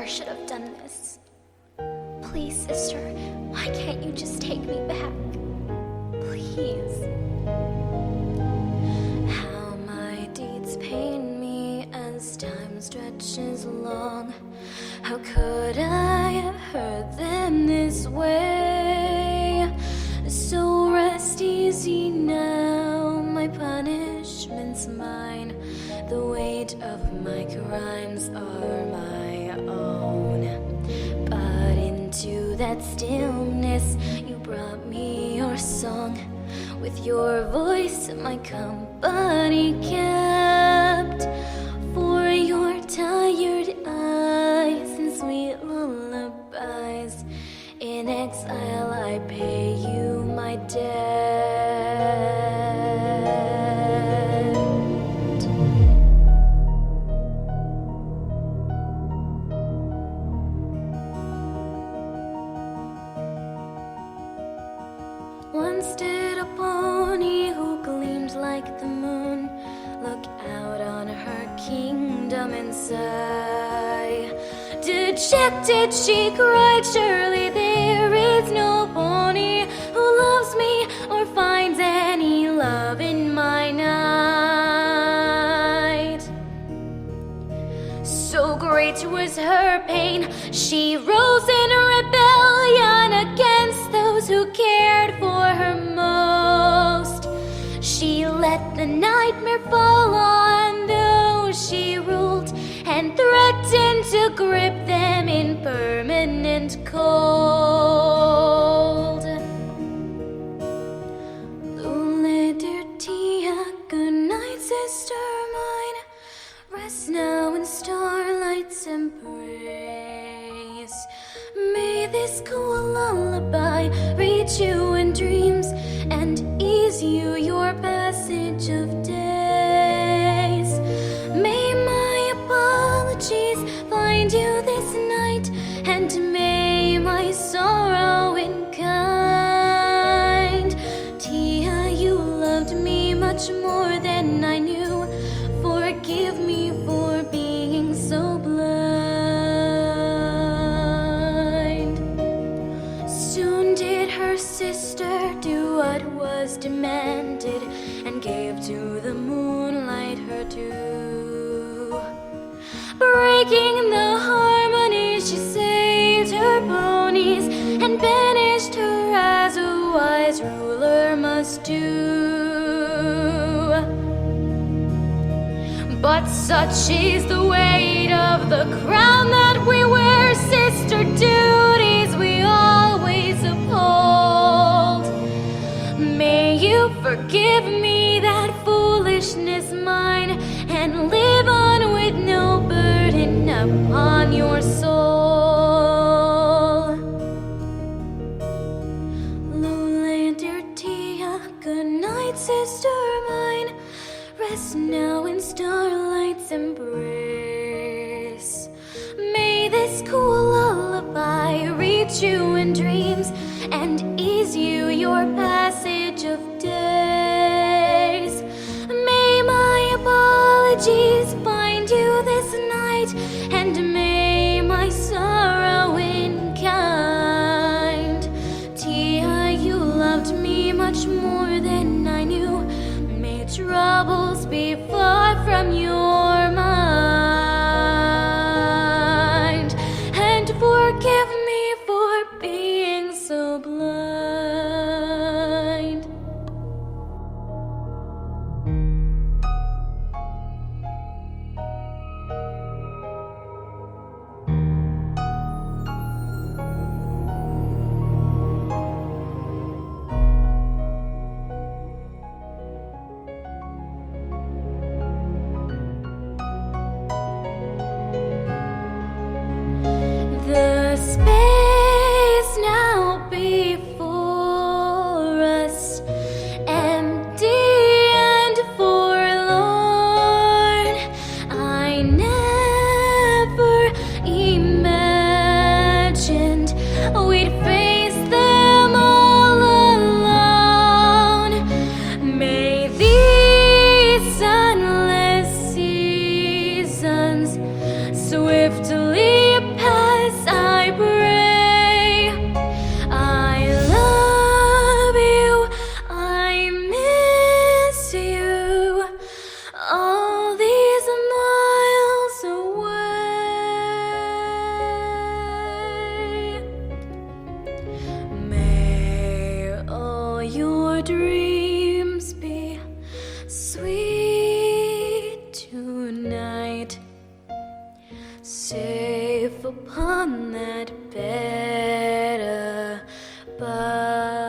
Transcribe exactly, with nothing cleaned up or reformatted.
never should have done this. Please, sister, why can't you just take me back? Please. How my deeds pain me as time stretches long. How could I have hurt them this way? So rest easy now, my punishment's mine. The weight of my crimes are my own. But into that stillness you brought me your song. With your voice my company kept. For your tired eyes and sweet lullabies, in exile I pay you my debt. Once did a pony who gleamed like the moon look out on her kingdom and sigh. Dejected she cried, surely there is no pony who loves me or finds any love in my night. So great was her pain, she rose in rebellion against those who cared for her most. She let the nightmare fall on those she ruled, and threatened to grip them in permanent cold. Lule dear Tia, good night, sister mine. Rest now in starlight's embrace. May this cool lullaby reach you in dreams and ease you your passage of days. May my apologies find you this night, and may my sorrow in kind. Tia, you loved me much more than I knew. Forgive me for being so blind. Soon did her sister do what was demanded, and gave to the moonlight her due. Breaking the harmony, she saved her ponies and banished her as a wise ruler must do. But such is the weight of the crown that we wear, sister duties we always uphold. May you forgive me that foolishness mine, and live on with no burden upon your soul. Lule dear Tia, good night, sister mine. Rest now in starlight's embrace. May this cool lullaby reach you in dreams and ease you your passage of days. May my apologies find you this night, and may my sorrow in kind. Tia, you loved me much more than I knew. May troubles be far from your mind, and forgive me for being so blind. The space now before us, empty and full sweet tonight, safe upon that bed above.